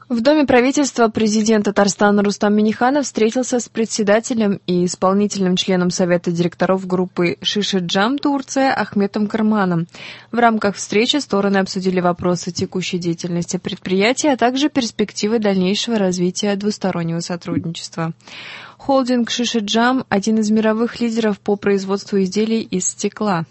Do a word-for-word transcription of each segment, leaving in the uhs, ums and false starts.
В Доме правительства президент Татарстана Рустам Минниханов встретился с председателем и исполнительным членом Совета директоров группы «Шиши-Джам Турция» Ахметом Карманом. В рамках встречи стороны обсудили вопросы текущей деятельности предприятия, а также перспективы дальнейшего развития двустороннего сотрудничества. Холдинг «Шиши-Джам» – один из мировых лидеров по производству изделий из стекла.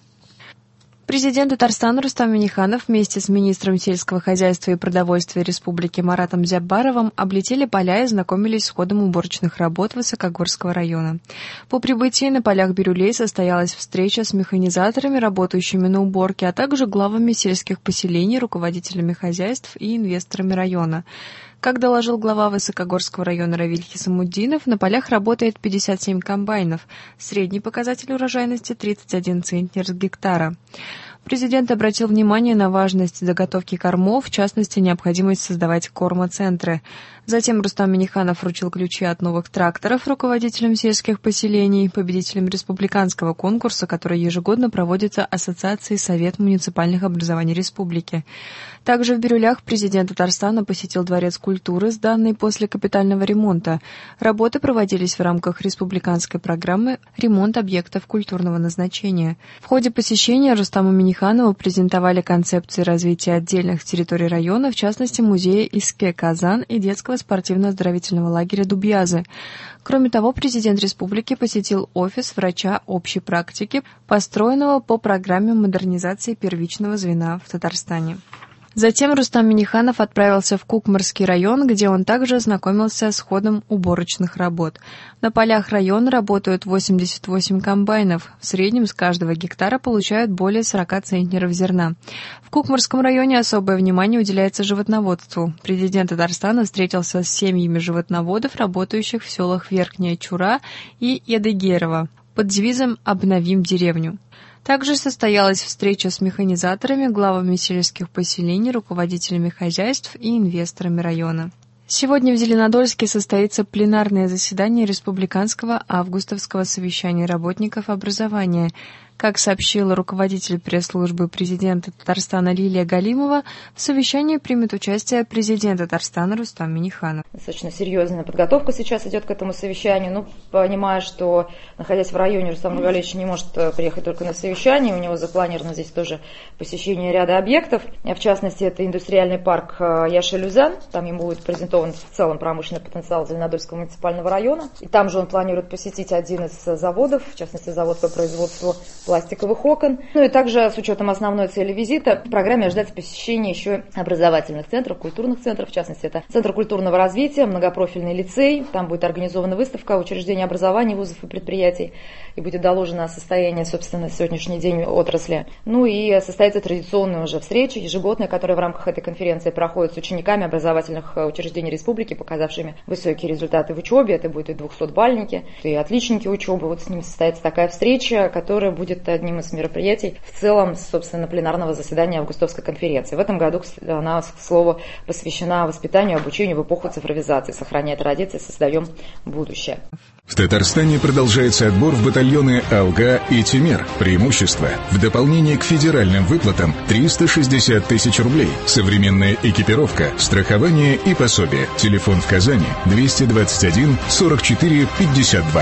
Президент Татарстана Рустам Минниханов вместе с министром сельского хозяйства и продовольствия Республики Маратом Зяббаровым облетели поля и знакомились с ходом уборочных работ Высокогорского района. По прибытии на полях Бирюлей состоялась встреча с механизаторами, работающими на уборке, а также главами сельских поселений, руководителями хозяйств и инвесторами района. Как доложил глава Высокогорского района Равиль Хисамуддинов, на полях работает пятьдесят семь комбайнов. Средний показатель урожайности – тридцать один центнер с гектара. Президент обратил внимание на важность заготовки кормов, в частности, необходимость создавать кормоцентры. Затем Рустам Минниханов вручил ключи от новых тракторов руководителям сельских поселений, победителям республиканского конкурса, который ежегодно проводится Ассоциацией Совет муниципальных образований республики. Также в Бирюлях президент Татарстана посетил Дворец культуры, сданный после капитального ремонта. Работы проводились в рамках республиканской программы «Ремонт объектов культурного назначения». В ходе посещения Рустаму Минниханову презентовали концепции развития отдельных территорий района, в частности, музея Иске-Казан и детского спортивно-оздоровительного лагеря Дубьязы. Кроме того, президент республики посетил офис врача общей практики, построенного по программе модернизации первичного звена в Татарстане. Затем Рустам Минниханов отправился в Кукмарский район, где он также ознакомился с ходом уборочных работ. На полях района работают восемьдесят восемь комбайнов. В среднем с каждого гектара получают более сорок центнеров зерна. В Кукмарском районе особое внимание уделяется животноводству. Президент Татарстана встретился с семьями животноводов, работающих в селах Верхняя Чура и Едыгерово, под девизом «Обновим деревню». Также состоялась встреча с механизаторами, главами сельских поселений, руководителями хозяйств и инвесторами района. Сегодня в Зеленодольске состоится пленарное заседание Республиканского августовского совещания работников образования. Как сообщила руководитель пресс-службы президента Татарстана Лилия Галимова, в совещании примет участие президент Татарстана Рустам Минниханов. Достаточно серьезная подготовка сейчас идет к этому совещанию. Ну, понимая, что, находясь в районе, Рустам Нургалевич не может приехать только на совещание, у него запланировано здесь тоже посещение ряда объектов. В частности, это индустриальный парк Яшелюзан. Там ему будет презентован в целом промышленный потенциал Зеленодольского муниципального района. И там же он планирует посетить один из заводов, в частности, завод по производству пластиковых окон. Ну и также с учетом основной цели визита в программе ожидается посещение еще образовательных центров, культурных центров. В частности, это Центр культурного развития, многопрофильный лицей. Там будет организована выставка учреждений образования, вузов и предприятий. И будет доложено состояние, собственно, на сегодняшний день отрасли. Ну и состоится традиционная уже встреча ежегодная, которая в рамках этой конференции проходит с учениками образовательных учреждений республики, показавшими высокие результаты в учебе. Это будут и двухсотбальники, и отличники учебы. Вот с ними состоится такая встреча, которая будет одним из мероприятий в целом, собственно, пленарного заседания Августовской конференции. В этом году она, к слову, посвящена воспитанию, обучению в эпоху цифровизации. Сохраняя традиции, создаем будущее. В Татарстане продолжается отбор в батальоны Алга и Тимер. Преимущество в дополнение к федеральным выплатам триста шестьдесят тысяч рублей. Современная экипировка, страхование и пособие. Телефон в Казани двести двадцать один сорок четыре пятьдесят два.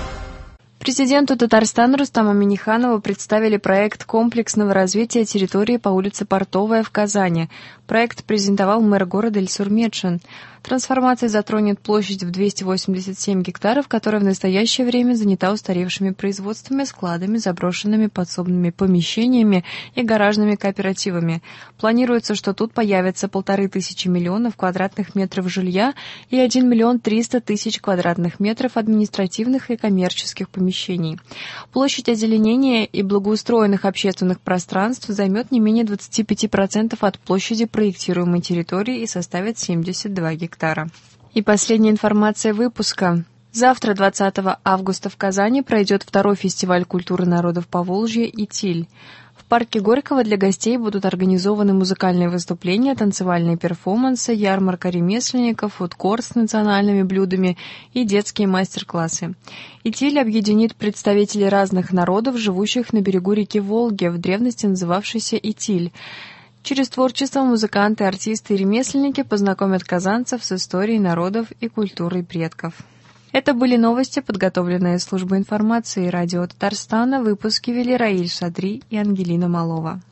Президенту Татарстана Рустаму Минниханову представили проект комплексного развития территории по улице Портовая в Казани. Проект презентовал мэр города Ильсур Метшин. Трансформация затронет площадь в двести восемьдесят семь гектаров, которая в настоящее время занята устаревшими производствами, складами, заброшенными подсобными помещениями и гаражными кооперативами. Планируется, что тут появится полторы тысячи миллионов квадратных метров жилья и один миллион триста тысяч квадратных метров административных и коммерческих помещений. Площадь озеленения и благоустроенных общественных пространств займет не менее двадцать пять процентов от площади проектируемой территории и составит семьдесят два гектара. И последняя информация выпуска. Завтра, двадцатого августа, в Казани пройдет второй фестиваль культуры народов Поволжья «Итиль». В парке Горького для гостей будут организованы музыкальные выступления, танцевальные перформансы, ярмарка ремесленников, фудкорт с национальными блюдами и детские мастер-классы. «Итиль» объединит представителей разных народов, живущих на берегу реки Волги, в древности называвшейся Итиль. Через творчество музыканты, артисты и ремесленники познакомят казанцев с историей народов и культурой предков. Это были новости, подготовленные службой информации радио Татарстана. Выпуски вели Раиль Шадри и Ангелина Малова.